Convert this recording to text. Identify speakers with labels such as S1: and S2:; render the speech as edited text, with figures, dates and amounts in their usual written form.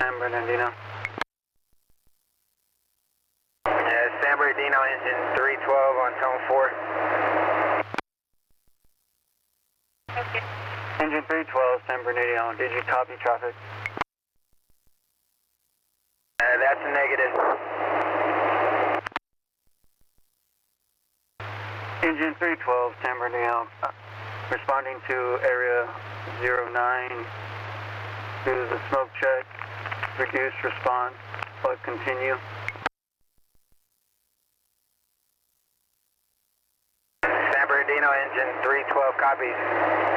S1: San Bernardino.
S2: San Bernardino, engine 312 on tone 4.
S1: Okay. Engine 312, San Bernardino, did you copy traffic?
S2: That's a negative.
S1: Engine 312, San Bernardino, responding to area 09, due to the smoke check, reduced response, but continue.
S2: San Bernardino, engine 312 copies.